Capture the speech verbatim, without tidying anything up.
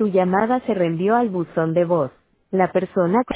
Su llamada se reenvió al buzón de voz. La persona